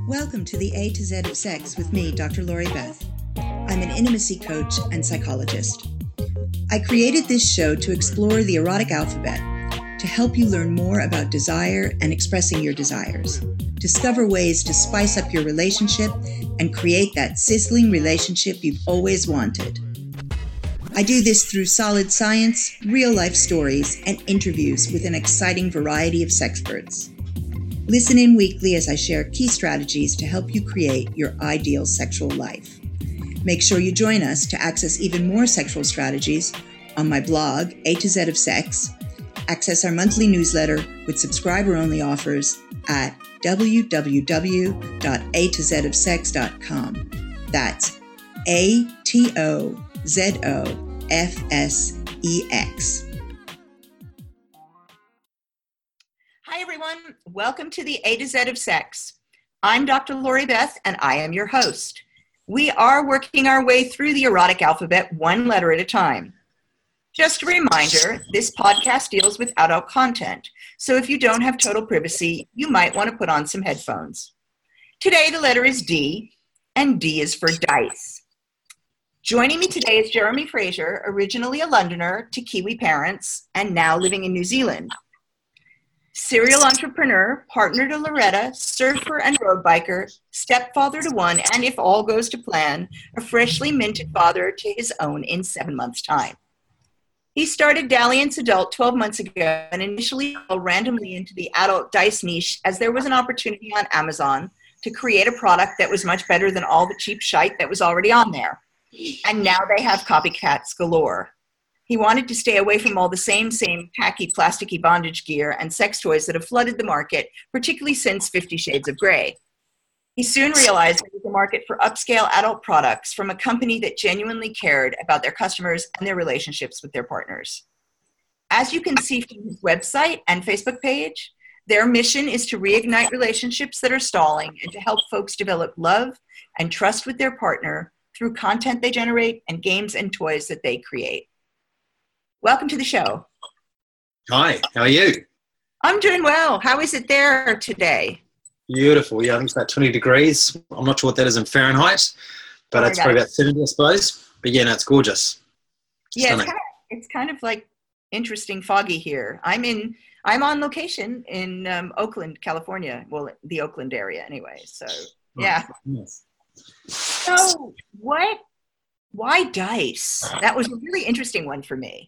Welcome to the A to Z of Sex with me, Dr. Lori Beth. I'm an intimacy coach and psychologist. I created this show to explore the erotic alphabet, to help you learn more about desire and expressing your desires, discover ways to spice up your relationship, and create that sizzling relationship you've always wanted. I do this through solid science, real-life stories, and interviews with an exciting variety of sexperts. Listen in weekly as I share key strategies to help you create your ideal sexual life. Make sure you join us to access even more sexual strategies on my blog, A to Z of Sex, access our monthly newsletter with subscriber-only offers at www.atozofsex.com. That's ATOZOFSEX. Hi, everyone. Welcome to the A to Z of Sex. I'm Dr. Lori Beth, and I am your host. We are working our way through the erotic alphabet one letter at a time. Just a reminder, this podcast deals with adult content, so if you don't have total privacy, you might want to put on some headphones. Today, the letter is D, and D is for dice. Joining me today is Jeremy Fraser, originally a Londoner to Kiwi parents, and now living in New Zealand. Serial entrepreneur, partner to Loretta, surfer and road biker, stepfather to one, and if all goes to plan, a freshly minted father to his own in 7 months' time. He started Dalliance Adult 12 months ago and initially fell randomly into the adult dice niche as there was an opportunity on Amazon to create a product that was much better than all the cheap shite that was already on there. And now they have copycats galore. He wanted to stay away from all the same tacky, plasticky bondage gear and sex toys that have flooded the market, particularly since 50 Shades of Grey. He soon realized there was a market for upscale adult products from a company that genuinely cared about their customers and their relationships with their partners. As you can see from his website and Facebook page, their mission is to reignite relationships that are stalling and to help folks develop love and trust with their partner through content they generate and games and toys that they create. Welcome to the show. Hi, how are you? I'm doing well. How is it there today? Beautiful. Yeah, I think it's about 20 degrees. I'm not sure what that is in Fahrenheit, but it's probably about 70, I suppose. But yeah, no, it's gorgeous. Yeah, it's kind of like interesting foggy here. I'm on location in Oakland, California. Well, the Oakland area anyway. So yeah. Yes. So why dice? That was a really interesting one for me.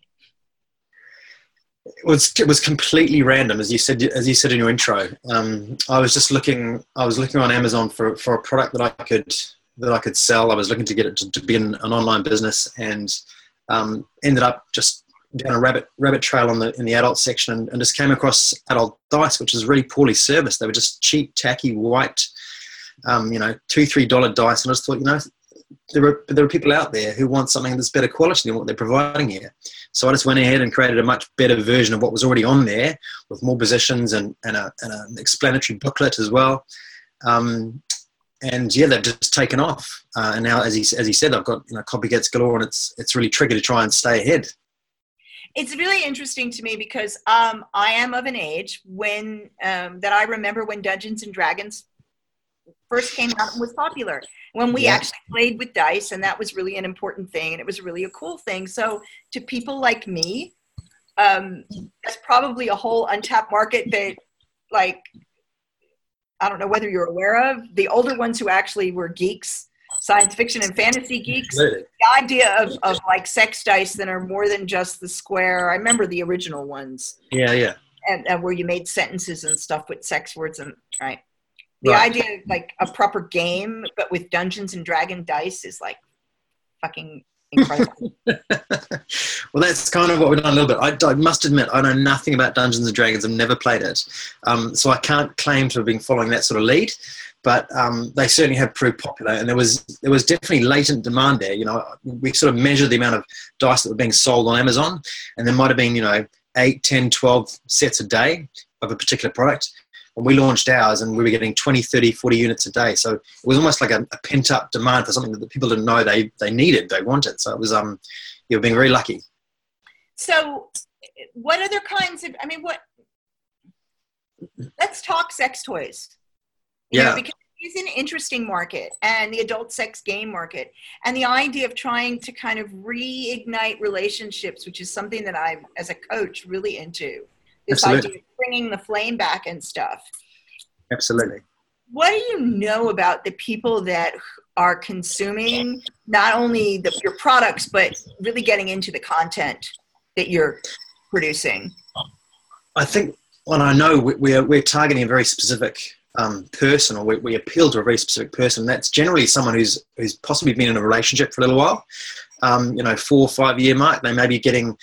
It was completely random, as you said in your intro. I was looking on Amazon for a product that I could sell. I was looking to get it to be an online business, and ended up just down a rabbit trail in the adult section, and just came across adult dice, which is really poorly serviced. They were just cheap, tacky, white, $2-3 dice, and I just thought, there are people out there who want something that's better quality than what they're providing here. So I just went ahead and created a much better version of what was already on there, with more positions and an explanatory booklet as well. And yeah, they've just taken off. And now, as he said, I've got copycats galore, and it's really tricky to try and stay ahead. It's really interesting to me because I am of an age when that I remember when Dungeons and Dragons first came out and was popular, when we actually played with dice, and that was really an important thing, and it was really a cool thing. So to people like me, that's probably a whole untapped market that, like, I don't know whether you're aware of, the older ones who actually were geeks, science fiction and fantasy geeks. Absolutely. The idea of like sex dice that are more than just the square. I remember the original ones. Yeah. And where you made sentences and stuff with sex words and right. The idea of like a proper game, but with Dungeons and Dragon dice is like fucking incredible. Well, that's kind of what we've done a little bit. I must admit, I know nothing about Dungeons and Dragons. I've never played it. So I can't claim to have been following that sort of lead, but they certainly have proved popular, and there was definitely latent demand there. We sort of measured the amount of dice that were being sold on Amazon, and there might have been, 8, 10, 12 sets a day of a particular product. And we launched ours, and we were getting 20, 30, 40 units a day. So it was almost like a pent-up demand for something that the people didn't know they needed, they wanted. So it was, you were being very lucky. So what other kinds of, let's talk sex toys. You know, because is an interesting market, and the adult sex game market, and the idea of trying to kind of reignite relationships, which is something that I'm, as a coach, really into. This Absolutely. idea of bringing the flame back and stuff. Absolutely. What do you know about the people that are consuming not only your products, but really getting into the content that you're producing? I think, well, I know we're targeting a very specific person, or we appeal to a very specific person. That's generally someone who's possibly been in a relationship for a little while, 4 or 5 year mark. They may be getting,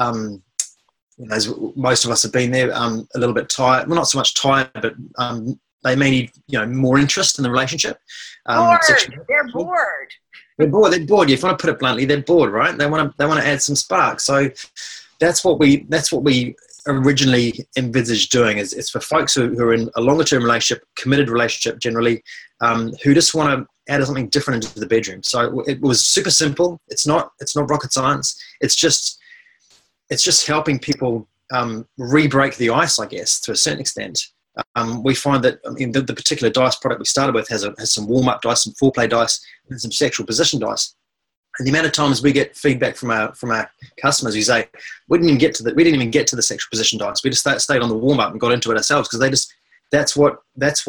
as most of us have been there, a little bit tired. Well, not so much tired, but they may need, more interest in the relationship. Bored. They're bored. They're bored. They're bored. If you want to put it bluntly, they're bored, right? They want to add some spark. So that's what we originally envisaged doing. Is for folks who are in a longer term relationship, committed relationship generally, who just want to add something different into the bedroom. So it was super simple. It's not rocket science. It's just helping people re-break the ice, I guess, to a certain extent. We find that the particular dice product we started with has some warm-up dice, some foreplay dice, and some sexual position dice. And the amount of times we get feedback from our customers who say, we didn't even get to the sexual position dice. We just stayed on the warm-up and got into it ourselves, because that's what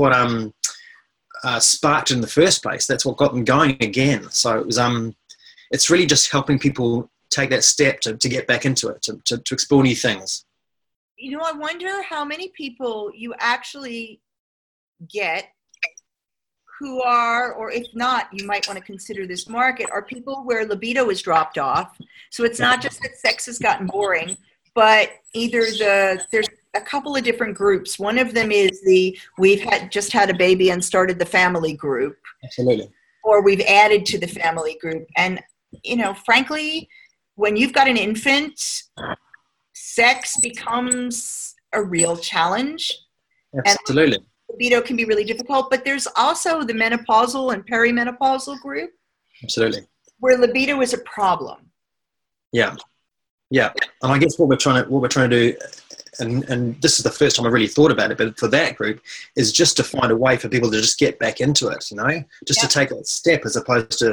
sparked in the first place. That's what got them going again. So it was it's really just helping people take that step to get back into it, to explore new things. I wonder how many people you actually get who are, or if not, you might want to consider this market, are people where libido is dropped off. So it's not just that sex has gotten boring, but either there's a couple of different groups. One of them is we've just had a baby and started the family group. Absolutely. Or we've added to the family group. And, frankly, when you've got an infant, sex becomes a real challenge. Absolutely. And libido can be really difficult, but there's also the menopausal and perimenopausal group. Absolutely. Where libido is a problem. Yeah. And I guess what we're trying to do, and this is the first time I really thought about it, but for that group, is just to find a way for people to just get back into it, to take that step, as opposed to,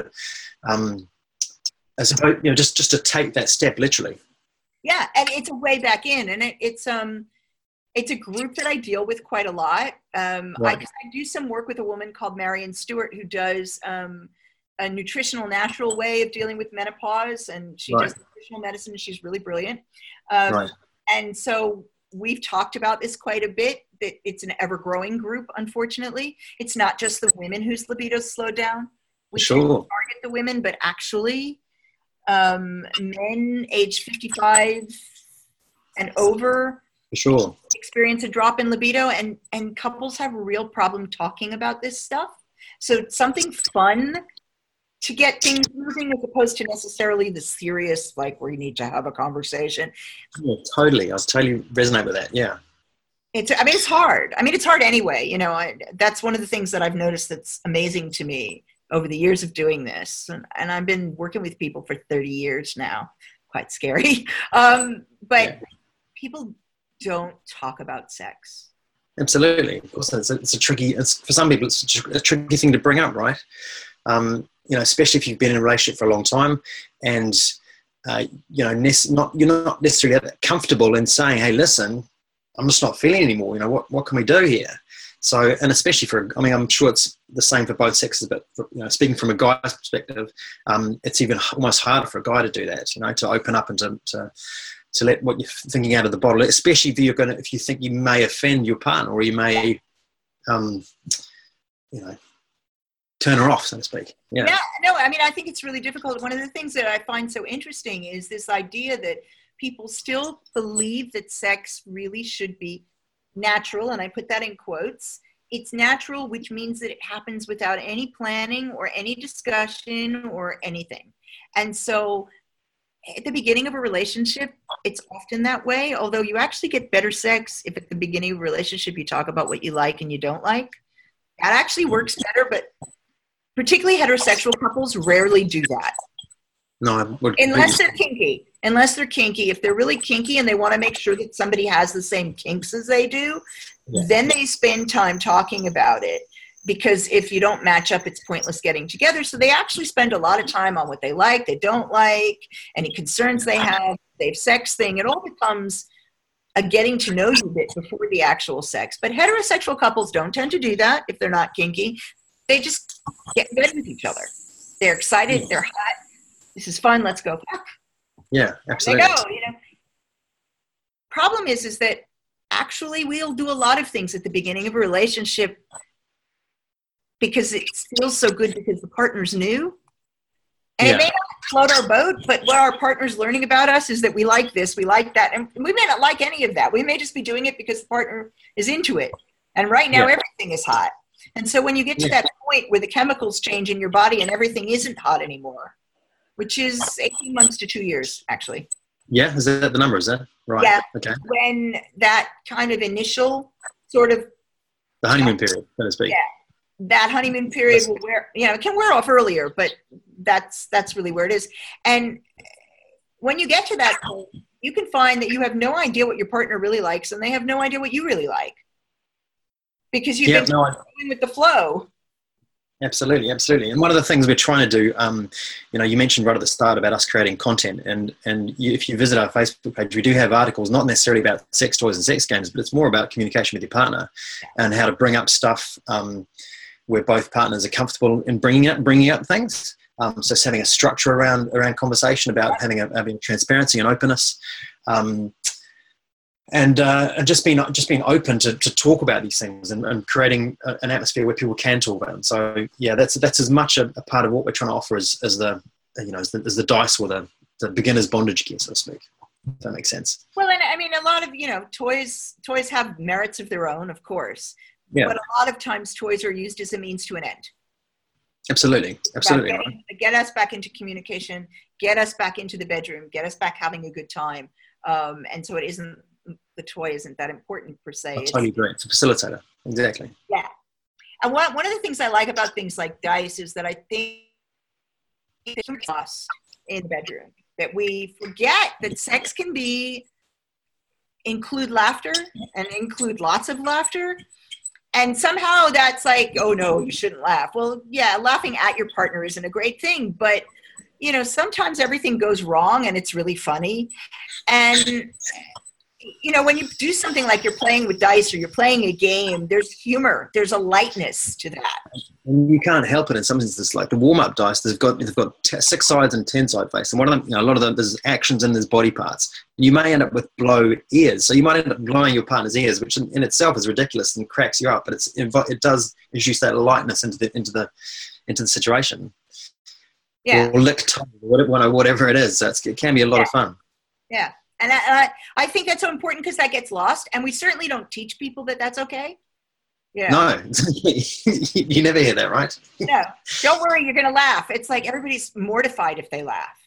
just to take that step literally. Yeah, and it's a way back in, and it's a group that I deal with quite a lot. Right. I do some work with a woman called Marion Stewart, who does a nutritional, natural way of dealing with menopause, and she does nutritional medicine, and she's really brilliant. And so we've talked about this quite a bit, that it's an ever-growing group, unfortunately. It's not just the women whose libido slowed down. We target the women, but actually men age 55 and over experience a drop in libido, and couples have a real problem talking about this stuff. So it's something fun to get things moving, as opposed to necessarily the serious, like, where you need to have a conversation. Yeah, totally. I totally resonate with that. Yeah. It's hard. It's hard anyway. That's one of the things that I've noticed that's amazing to me over the years of doing this. And I've been working with people for 30 years now. Quite scary. But people don't talk about sex. Absolutely. Of course, for some people, it's a tricky thing to bring up, right? Especially if you've been in a relationship for a long time, and you're not necessarily that comfortable in saying, "Hey, listen, I'm just not feeling anymore. What can we do here?" So, and especially I'm sure it's the same for both sexes, but speaking from a guy's perspective, it's even almost harder for a guy to do that. To open up and to let what you're thinking out of the bottle, especially if you think you may offend your partner, or you may, turn her off, so to speak. Yeah. No, I think it's really difficult. One of the things that I find so interesting is this idea that people still believe that sex really should be natural, and I put that in quotes. It's natural, which means that it happens without any planning or any discussion or anything. And so at the beginning of a relationship, it's often that way, although you actually get better sex if at the beginning of a relationship you talk about what you like and you don't like. That actually works better, but particularly heterosexual couples rarely do that. No, unless they're kinky. If they're really kinky and they want to make sure that somebody has the same kinks as they do, then they spend time talking about it. because if you don't match up, it's pointless getting together. So they actually spend a lot of time on what they like, they don't like, any concerns they have, safe sex thing. It all becomes a getting to know you bit before the actual sex. But heterosexual couples don't tend to do that if they're not kinky. They just get in bed with each other. They're excited, they're hot. This is fun, let's go fuck. Yeah, absolutely. They go, Problem is that actually we'll do a lot of things at the beginning of a relationship because it feels so good because the partner's new. And it may not float our boat, but what our partner's learning about us is that we like this, we like that. And we may not like any of that. We may just be doing it because the partner is into it. And right now, everything is hot. And so when you get to that point where the chemicals change in your body and everything isn't hot anymore, which is 18 months to 2 years, actually. Yeah, is that the number, is that? Right. Yeah. Okay. When that kind of initial sort of... The honeymoon period, so to speak. Yeah. That honeymoon period will wear, it can wear off earlier, but that's really where it is. And when you get to that point, you can find that you have no idea what your partner really likes and they have no idea what you really like. Because you've been going with the flow. Absolutely. And one of the things we're trying to do, you mentioned right at the start about us creating content, and if you visit our Facebook page, we do have articles, not necessarily about sex toys and sex games, but it's more about communication with your partner and how to bring up stuff where both partners are comfortable in bringing up things. So having a structure around conversation about having transparency and openness. And just being open to talk about these things and creating an atmosphere where people can talk about them. So that's as much a part of what we're trying to offer as the dice or the beginner's bondage gear, so to speak. If that makes sense. Well, and I mean, a lot of toys have merits of their own, of course. Yeah. But a lot of times, toys are used as a means to an end. Absolutely. Get us back into communication. Get us back into the bedroom. Get us back having a good time. And so the toy isn't that important per se. I totally agree. It's a facilitator. Exactly. Yeah. And one of the things I like about things like dice is that I think it's lost in the bedroom. That we forget that sex can include laughter and include lots of laughter. And somehow that's like, oh no, you shouldn't laugh. Well, yeah, laughing at your partner isn't a great thing, but sometimes everything goes wrong and it's really funny. And when you do something like you're playing with dice or you're playing a game, there's humor, there's a lightness to that. And you can't help it in some senses. Like the warm-up dice, they've got 6 sides and 10 side face, and one of them, a lot of them, there's actions and there's body parts. You may end up with blow ears, so you might end up blowing your partner's ears, which in itself is ridiculous and cracks you up. But it does introduce that lightness into the situation. Yeah. Or lick tongue, whatever it is. So it can be a lot of fun. Yeah. And I think that's so important because that gets lost. And we certainly don't teach people that that's okay. Yeah. No, you never hear that, right? No, don't worry, you're going to laugh. It's like everybody's mortified if they laugh.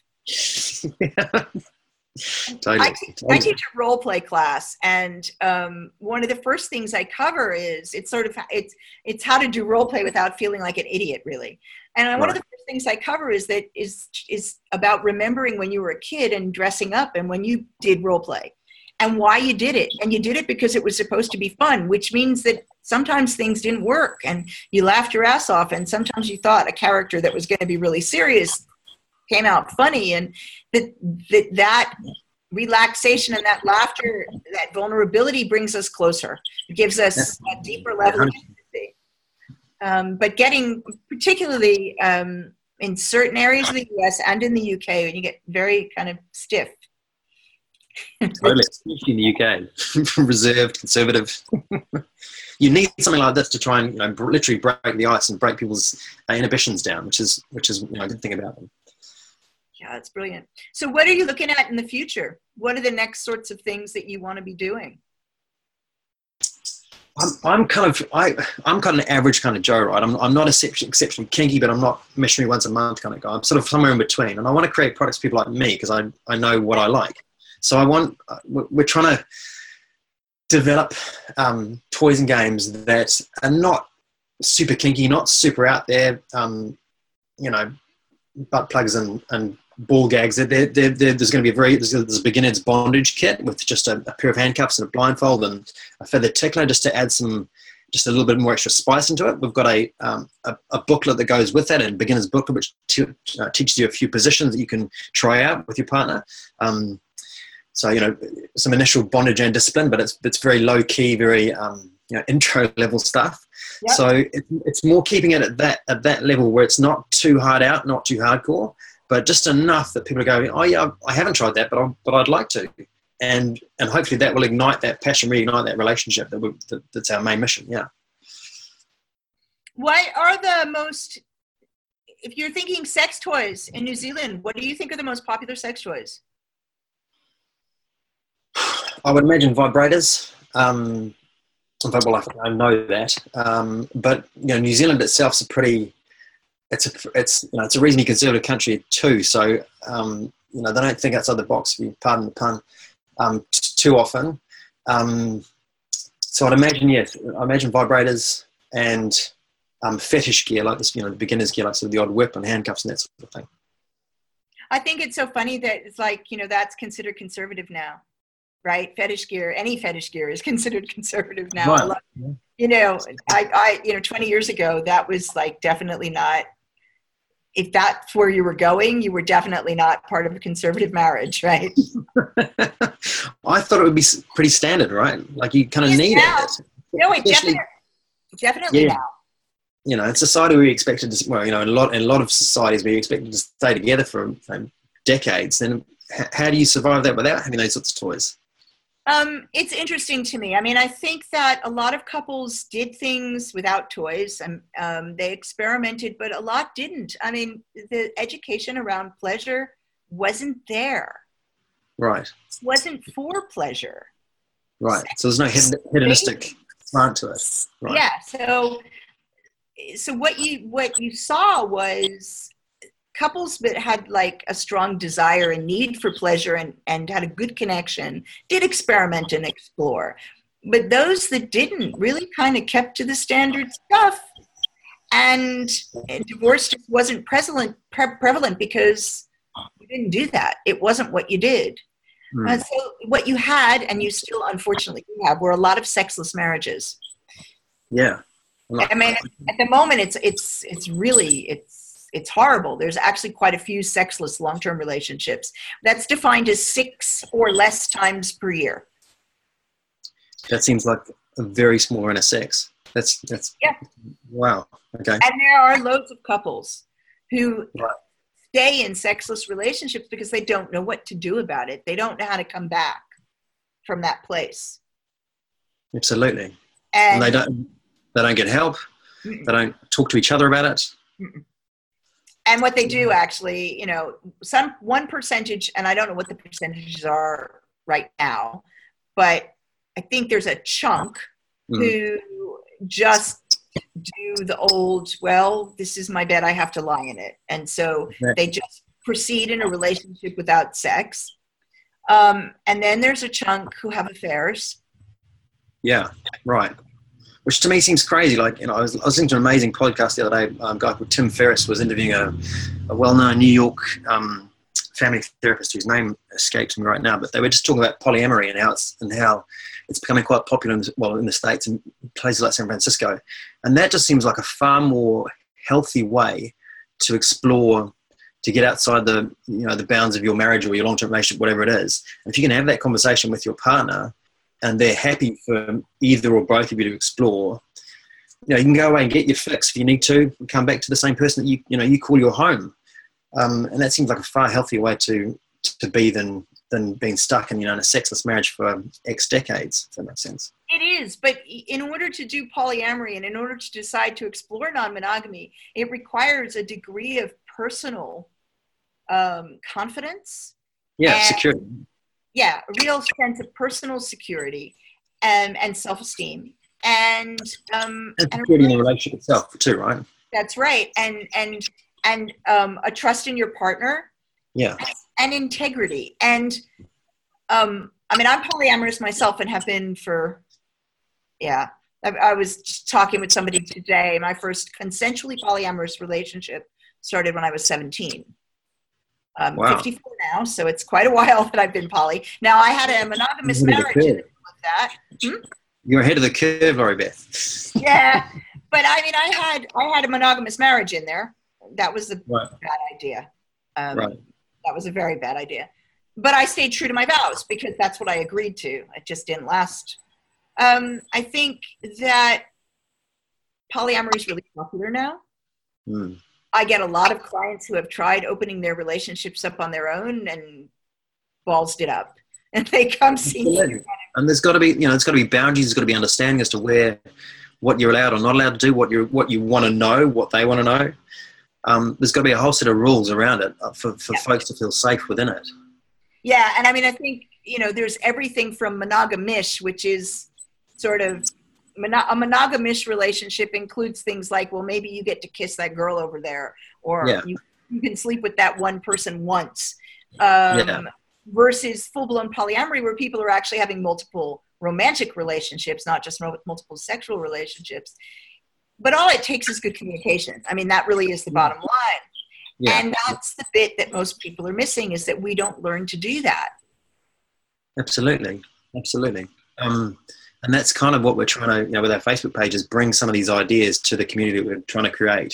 Totally. I teach a role play class, and one of the first things I cover is it's how to do role play without feeling like an idiot, really. And one of the first things I cover is about remembering when you were a kid and dressing up, and when you did role play, and why you did it. And you did it because it was supposed to be fun, which means that sometimes things didn't work, and you laughed your ass off, and sometimes you thought a character that was going to be really serious came out funny, and that relaxation and that laughter, that vulnerability brings us closer. It gives us a deeper level of empathy. But getting, particularly in certain areas of the US and in the UK, when you get very kind of stiff. Totally, especially in the UK, reserved, conservative. You need something like this to try and literally break the ice and break people's inhibitions down, which is a good thing about them. Yeah, that's brilliant. So what are you looking at in the future? What are the next sorts of things that you want to be doing? I'm kind of an average kind of Joe, right? I'm not exceptionally kinky, but I'm not missionary once a month kind of guy. I'm sort of somewhere in between, and I want to create products for people like me because I know what I like. So we're trying to develop toys and games that are not super kinky, not super out there, butt plugs and ball gags. There's going to be there's a beginner's bondage kit with just a pair of handcuffs and a blindfold and a feather tickler, just to add some just a little bit more extra spice into it, we've got a booklet that goes with that, and beginner's booklet, which teaches you a few positions that you can try out with your partner. So, some initial bondage and discipline, but it's very low key, very intro level stuff. Yep. So it's more keeping it at that level where it's not too hard out, not too hardcore, but just enough that people are going, oh yeah, I haven't tried that, but I'd like to. And hopefully that will ignite that passion, reignite that relationship. That's our main mission. Yeah. What are the most, if you're thinking sex toys in New Zealand, what do you think are the most popular sex toys? I would imagine vibrators. Well, I know that. But New Zealand itself is it's a reasonably conservative country too. So they don't think outside the box, if you pardon the pun. Too often. So I'd imagine, yes, I imagine vibrators and fetish gear like this, the beginner's gear, like sort of the odd whip and handcuffs and that sort of thing. I think it's so funny that it's like, that's considered conservative now, right? Fetish gear, any fetish gear is considered conservative now. Right. 20 years ago, that was like definitely not, if that's where you were going, you were definitely not part of a conservative marriage, right? I thought it would be pretty standard, right? Like you kind of need it. No, it definitely now. In society we expected to, in a lot of societies we expected to stay together for decades. Then how do you survive that without having those sorts of toys? It's interesting to me. I mean, I think that a lot of couples did things without toys and they experimented, but a lot didn't. I mean, the education around pleasure wasn't there. Right. It wasn't for pleasure. Right. So there's no hedonistic slant to it. Right. Yeah. So what you saw was couples that had like a strong desire and need for pleasure and had a good connection did experiment and explore. But those that didn't really kind of kept to the standard stuff, and divorce just wasn't prevalent because you didn't do that. It wasn't what you did. So what you had, and you still unfortunately have, were a lot of sexless marriages. Yeah. I mean, at the moment, it's horrible. There's actually quite a few sexless long-term relationships. That's defined as 6 or less times per year. That seems like a very small amount of sex. That's yeah. Wow. Okay. And there are loads of couples who stay in sexless relationships because they don't know what to do about it. They don't know how to come back from that place. Absolutely. And they don't get help. Mm-mm. They don't talk to each other about it. Mm-mm. And what they do actually, one percentage, and I don't know what the percentages are right now, but I think there's a chunk who just do the old, well, this is my bed, I have to lie in it. And so they just proceed in a relationship without sex. And then there's a chunk who have affairs. Yeah, right. Which to me seems crazy. Like, I was listening to an amazing podcast the other day. A guy called Tim Ferriss was interviewing a well-known New York family therapist whose name escapes me right now. But they were just talking about polyamory and how it's becoming quite popular in the States and places like San Francisco. And that just seems like a far more healthy way to explore, to get outside the bounds of your marriage or your long-term relationship, whatever it is. And if you can have that conversation with your partner, and they're happy for either or both of you to explore, you can go away and get your fix if you need to, and come back to the same person that you call your home. And that seems like a far healthier way to be than being stuck in a sexless marriage for X decades, if that makes sense. It is, but in order to do polyamory and in order to decide to explore non-monogamy, it requires a degree of personal confidence. Yeah, security. Yeah, a real sense of personal security and self-esteem. And security in the relationship itself too, right? That's right. And a trust in your partner. Yeah. And integrity. And I'm polyamorous myself and have been for, I was talking with somebody today. My first consensually polyamorous relationship started when I was 17. Wow. 54 now, so it's quite a while that I've been poly. Now, I had a monogamous marriage with that. You're ahead of the curve, Laurie Beth. Yeah, but I mean, I had a monogamous marriage in there. That was a Right. bad idea. Right. That was a very bad idea. But I stayed true to my vows because that's what I agreed to. It just didn't last. I think that polyamory is really popular now. Mm. I get a lot of clients who have tried opening their relationships up on their own and ballsed it up. And they come see me. And there's got to be, there's got to be boundaries. There's got to be understanding as to what you're allowed or not allowed to do, what you want to know, what they want to know. There's got to be a whole set of rules around it for folks to feel safe within it. Yeah, and I mean, I think, there's everything from monogamish, which is sort of a monogamish relationship includes things like, well, maybe you get to kiss that girl over there, or you can sleep with that one person once, versus full-blown polyamory where people are actually having multiple romantic relationships, not just multiple sexual relationships. But all it takes is good communication. I mean, that really is the bottom line. Yeah. And that's the bit that most people are missing, is that we don't learn to do that. Absolutely. And that's kind of what we're trying to, with our Facebook pages, bring some of these ideas to the community that we're trying to create,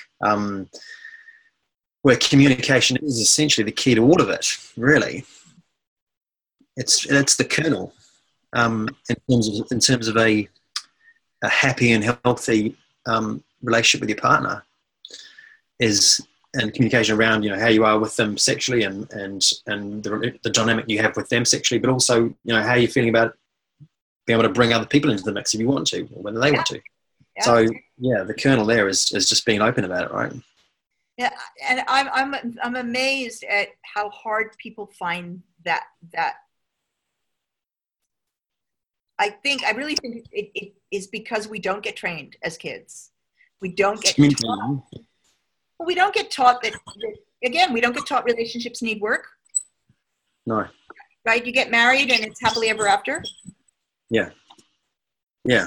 where communication is essentially the key to all of it, really. It's the kernel in terms of a happy and healthy relationship with your partner and communication around how you are with them sexually and the dynamic you have with them sexually, but also how you're feeling about being able to bring other people into the mix if you want to, or whether they want to. Yeah. So the kernel there is just being open about it, right? Yeah, and I'm amazed at how hard people find that. I really think it is because we don't get trained as kids. We don't get taught. Well, we don't get taught that, again, we don't get taught relationships need work. No. Right? You get married and it's happily ever after. Yeah. Yeah.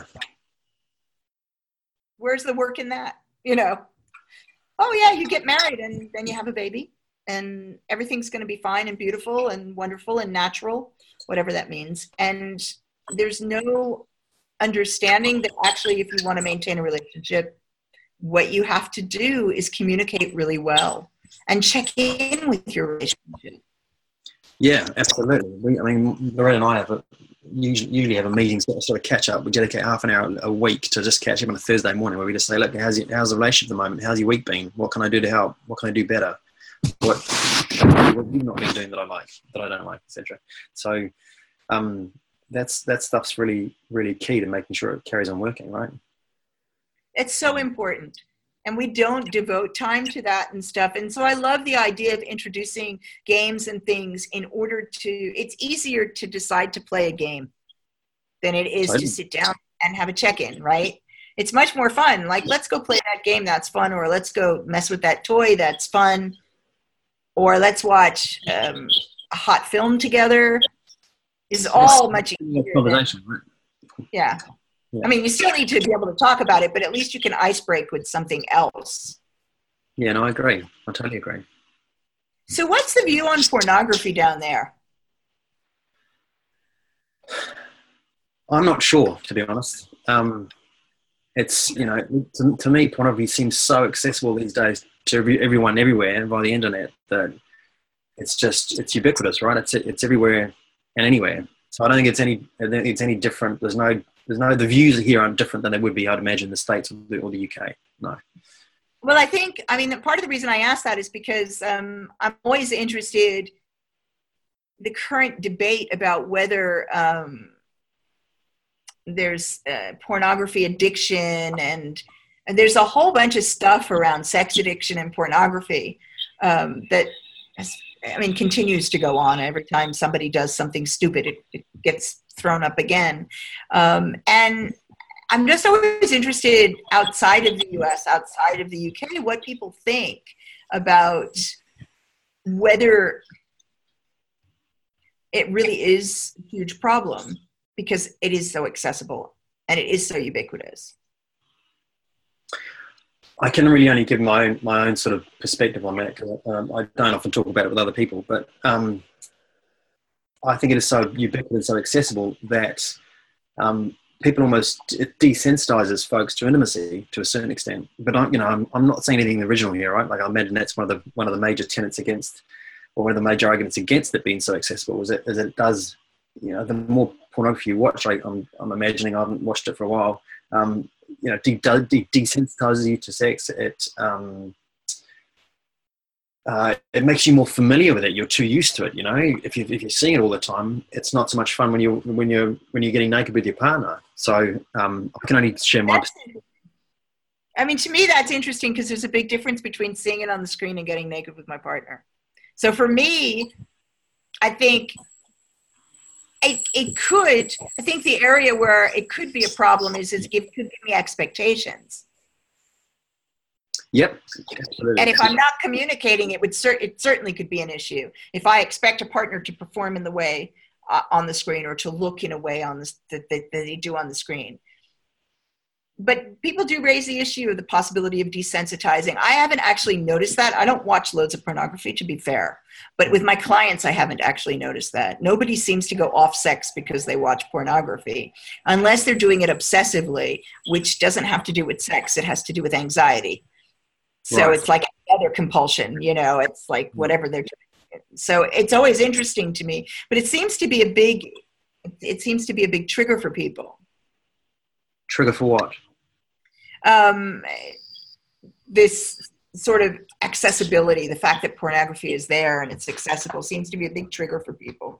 Where's the work in that? Oh yeah, you get married and then you have a baby and everything's going to be fine and beautiful and wonderful and natural, whatever that means. And there's no understanding that actually, if you want to maintain a relationship, what you have to do is communicate really well and check in with your relationship. Yeah, absolutely. Lorraine and I usually have a meeting, sort of catch up. We dedicate half an hour a week to just catch up on a Thursday morning, where we just say, look, how's the relationship at the moment? How's your week been? What can I do to help? What can I do better? What you've not been doing that I don't like, etc. So that stuff's really, really key to making sure it carries on working, right? It's so important. And we don't devote time to that and stuff. And so I love the idea of introducing games and things in order to, it's easier to decide to play a game than it is to sit down and have a check-in, right? It's much more fun. Like, let's go play that game, that's fun. Or let's go mess with that toy, that's fun. Or let's watch a hot film together. Is all much easier. Conversation, right? Yeah. I mean, you still need to be able to talk about it, but at least you can ice break with something else. Yeah, no, I agree. I totally agree. So what's the view on pornography down there? I'm not sure, to be honest. It's, to me, pornography seems so accessible these days to everyone everywhere and by the internet that it's ubiquitous, right? It's everywhere and anywhere. So I don't think it's any different. The views here aren't different than they would be, I'd imagine, the States or the UK. No. Well, part of the reason I ask that is because I'm always interested the current debate about whether there's pornography addiction and there's a whole bunch of stuff around sex addiction and pornography that continues to go on. Every time somebody does something stupid, it gets thrown up again. And I'm just always interested outside of the US, outside of the UK, what people think about whether it really is a huge problem because it is so accessible and it is so ubiquitous. I can really only give my own sort of perspective on that because I don't often talk about it with other people, but I think it is so ubiquitous, so accessible that people almost, it desensitizes folks to intimacy to a certain extent. But I'm not saying anything original here, right? Like I imagine that's one of the major tenets against, or one of the major arguments against it being so accessible, is it does, the more pornography you watch, I'm imagining, I haven't watched it for a while, desensitizes you to sex. It makes you more familiar with it. You're too used to it. If you're seeing it all the time, it's not so much fun when you're getting naked with your partner. So I can only share my perspective. I mean, to me, that's interesting because there's a big difference between seeing it on the screen and getting naked with my partner. So for me, I think I think the area where it could be a problem is it could give me expectations. Yep. Absolutely. And if I'm not communicating, it certainly could be an issue. If I expect a partner to perform in the way on the screen, or to look in a way that they do on the screen. But people do raise the issue of the possibility of desensitizing. I haven't actually noticed that. I don't watch loads of pornography, to be fair. But with my clients, I haven't actually noticed that. Nobody seems to go off sex because they watch pornography, unless they're doing it obsessively, which doesn't have to do with sex. It has to do with anxiety. So right. It's like another compulsion, it's like whatever they're doing. So it's always interesting to me, but it seems to be a big trigger for people. Trigger for what? This sort of accessibility, the fact that pornography is there and it's accessible, seems to be a big trigger for people.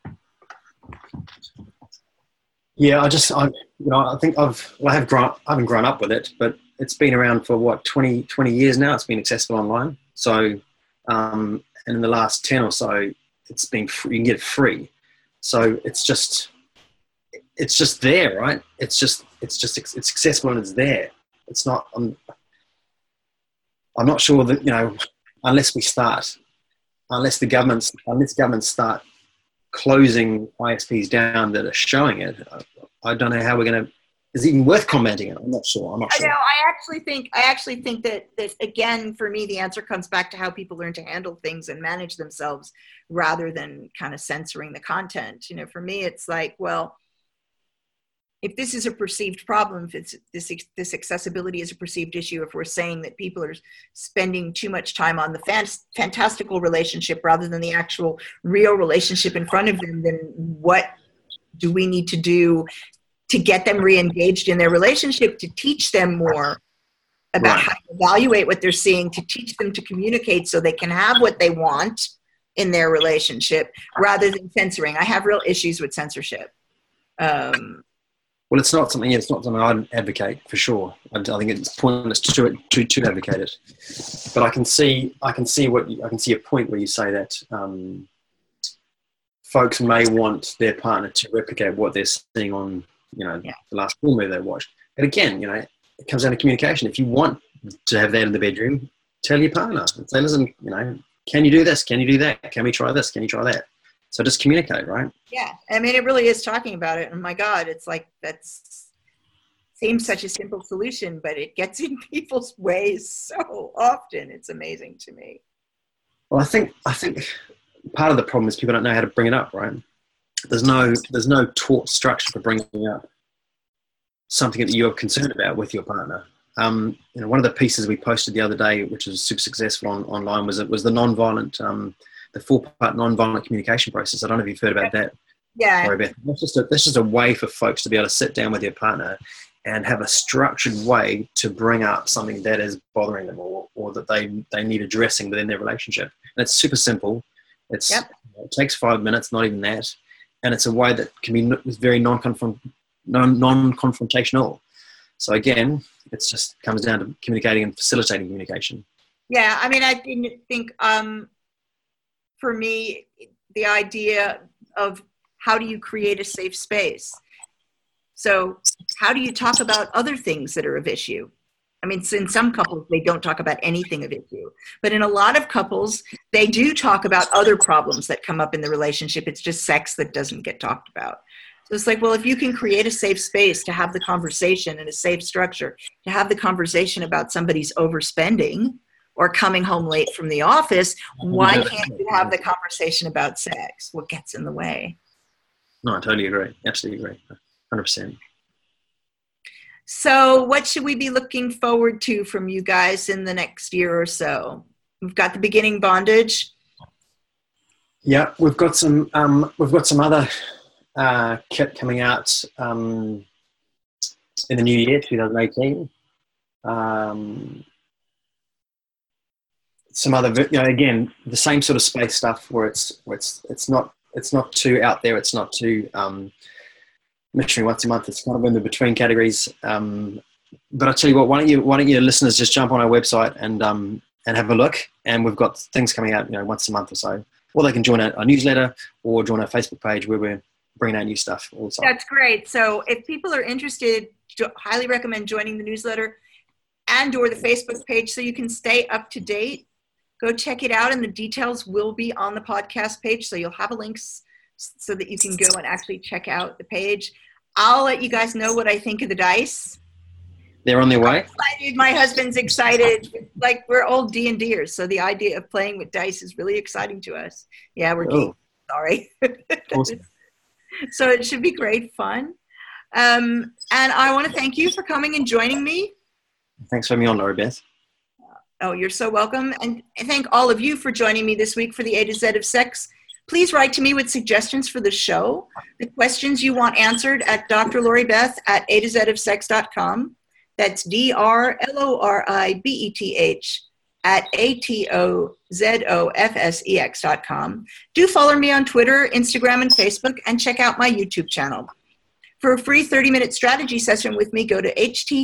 Yeah, I think I haven't grown up with it, but it's been around for 20 years now. It's been accessible online. So, and in the last 10 or so, it's been free. You can get it free. So it's just there, right? It's accessible and it's there. It's not, I'm not sure that, unless the governments start closing ISPs down that are showing it, I don't know how we're going to, is it even worth commenting it? I'm not sure. I actually think that again, for me, the answer comes back to how people learn to handle things and manage themselves rather than kind of censoring the content. For me, it's like, well, if this is a perceived problem, if it's this accessibility is a perceived issue, if we're saying that people are spending too much time on the fantastical relationship rather than the actual real relationship in front of them, then what do we need to do to get them re-engaged in their relationship, to teach them more about how to evaluate what they're seeing, to teach them to communicate so they can have what they want in their relationship rather than censoring. I have real issues with censorship. Well, it's not something I'd advocate for sure. I think it's pointless to advocate it. But I can see a point where you say that folks may want their partner to replicate what they're seeing on, the last film movie they watched. And again, it comes down to communication. If you want to have that in the bedroom, tell your partner. Say, listen, can you do this? Can you do that? Can we try this? Can you try that? So just communicate, right? Yeah. I mean, it really is talking about it. And my God, it's like, seems such a simple solution, but it gets in people's ways so often. It's amazing to me. Well, I think part of the problem is people don't know how to bring it up, right? There's no taught structure for bringing up something that you're concerned about with your partner. One of the pieces we posted the other day, which was super successful online, was the nonviolent, the 4-part nonviolent communication process. I don't know if you've heard about that. Yeah. That's just a way for folks to be able to sit down with their partner and have a structured way to bring up something that is bothering them or that they need addressing within their relationship. And it's super simple. It takes 5 minutes, not even that. And it's a way that can be very non-confrontational. So again, it just comes down to communicating and facilitating communication. Yeah, I mean, I think for me, the idea of how do you create a safe space? So how do you talk about other things that are of issue? I mean, in some couples, they don't talk about anything of issue. But in a lot of couples, they do talk about other problems that come up in the relationship. It's just sex that doesn't get talked about. So it's like, well, if you can create a safe space to have the conversation and a safe structure, to have the conversation about somebody's overspending or coming home late from the office, why can't you have the conversation about sex? What gets in the way? No, I totally agree. Absolutely agree. 100%. So what should we be looking forward to from you guys in the next year or so? We've got the beginning bondage. Yeah, we've got some other kit coming out in the new year, 2018. Some other, again, the same sort of space stuff where it's not too out there, it's not too missionary once a month. It's kind of in the between categories. But I tell you what, why don't you listeners just jump on our website and have a look, and we've got things coming out, once a month or so. Or they can join our newsletter or join our Facebook page where we're bringing out new stuff all the time. That's great. So if people are interested, highly recommend joining the newsletter and or the Facebook page so you can stay up to date. Go check it out, and the details will be on the podcast page. So you'll have a link so that you can go and actually check out the page. I'll let you guys know what I think of the dice. They're on their way. I'm excited. My husband's excited. Like, we're old D&Ders, so the idea of playing with dice is really exciting to us. Yeah, we're geeks. Sorry. Awesome. So it should be great fun. And I want to thank you for coming and joining me. Thanks for having me on, Laurie Beth. Oh, you're so welcome. And thank all of you for joining me this week for the A to Z of Sex. Please write to me with suggestions for the show, the questions you want answered at drloribeth@atozofsex.com. That's drloribeth@atozofsex.com. Do follow me on Twitter, Instagram, and Facebook, and check out my YouTube channel. For a free 30-minute strategy session with me, go to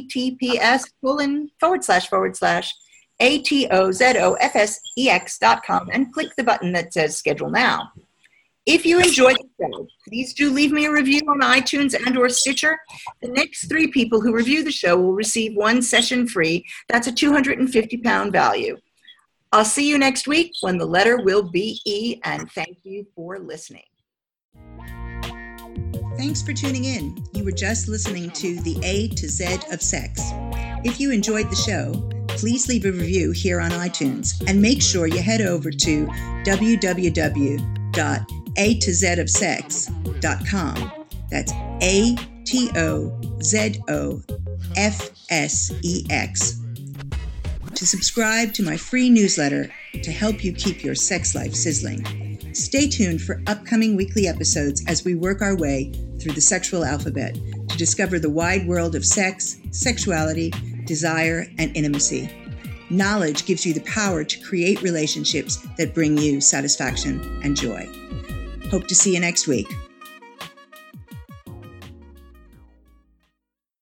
https://atozofsex.com and click the button that says Schedule Now. If you enjoyed the show, please do leave me a review on iTunes and or Stitcher. The next 3 people who review the show will receive 1 session free. That's a 250-pound value. I'll see you next week when the letter will be E, and thank you for listening. Thanks for tuning in. You were just listening to the A to Z of Sex. If you enjoyed the show, please leave a review here on iTunes, and make sure you head over to www.atozofsex.com. That's ATOZOFSEX. To subscribe to my free newsletter to help you keep your sex life sizzling. Stay tuned for upcoming weekly episodes as we work our way through the sexual alphabet to discover the wide world of sex, sexuality, desire, and intimacy. Knowledge gives you the power to create relationships that bring you satisfaction and joy. Hope to see you next week.